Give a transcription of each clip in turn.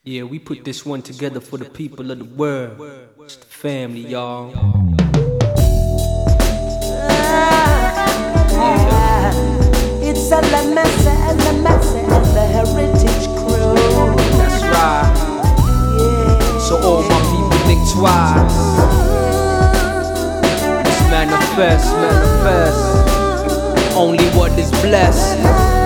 Yeah, we put this one together for the people of the world. It's the family, y'all. It's LMS and the Heritage Crew. That's right. Yeah. So all my people think twice. Let's manifest. Only what is blessed.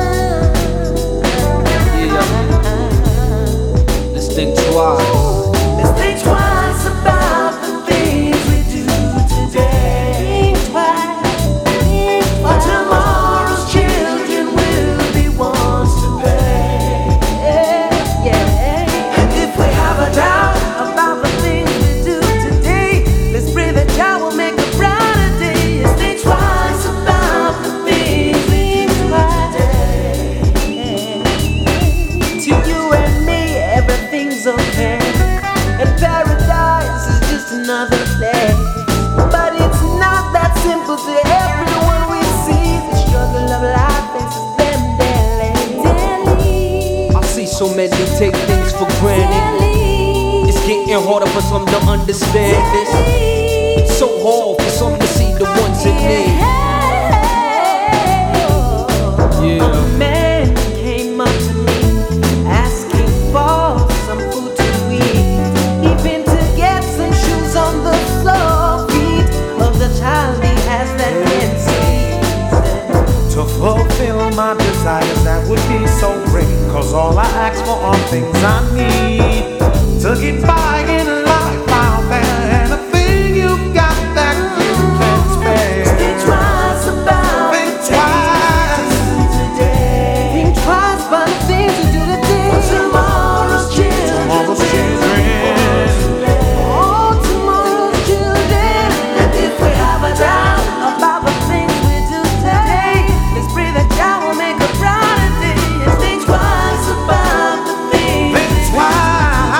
Let's think twice. Let's think twice about the things we do today. Think twice. For tomorrow's children will be ones to pay. Yeah. And if we have a doubt about the things we do today, let's pray that Jah will make a brighter day. Let's think twice about the things we do today. To you and me, everything's okay, and paradise is just another day. But it's not that simple to everyone we see. The struggle of life faces them daily. I see so many take things for granted. It's getting harder for some to understand this. It's so hard for some to see the ones in need. Yeah. A man came up to me asking for some food to eat, even to get some shoes on the sore feet of the child he has that can't see. To fulfill my desires, that would be so great. Cause all I ask for are things I need to get by in life out there. And the thing you've got that you can spare. Think twice about Think the things we do today. Think twice about the things we do today. For tomorrow's children. Tomorrow's children. Oh, tomorrow's children. And if we have a doubt about the things we do today, let's pray that Jah will make a brighter day. And think twice about the things we Think do twice.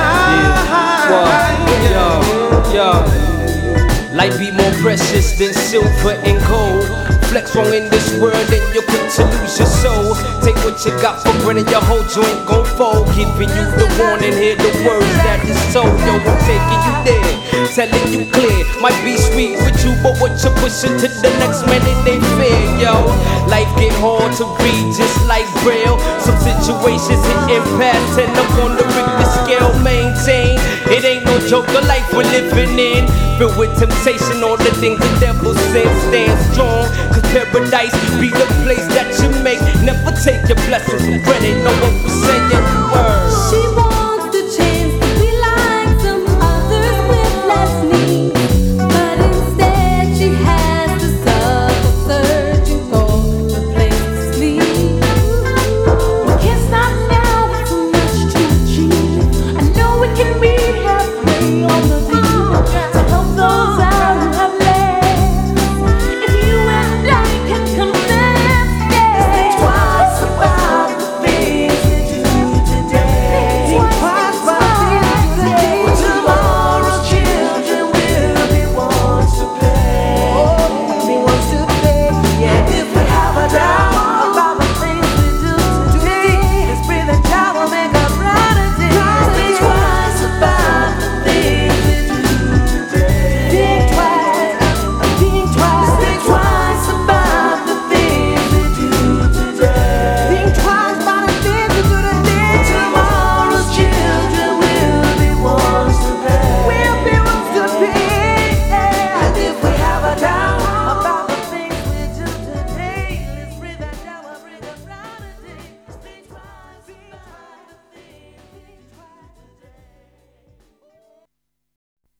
Yo, life be more precious than silver and gold. Flex wrong in this world and you're quick to lose your soul. Take what you got for granted, your whole joint gon' fold. Giving you the warning, hear the words that is told. Yo, I'm taking you there, telling you clear. Might be sweet with you, but what you pushing to the next man, it ain't fair, yo. Life get hard to read just like Braille. Some situations hit impasse and up on the Richter scale, maintain. It ain't no joke, the life we're living in, filled with temptation, all the things the devil says. Stand strong, cause paradise be the place that you make. Never take your blessings for granted, know what we're saying.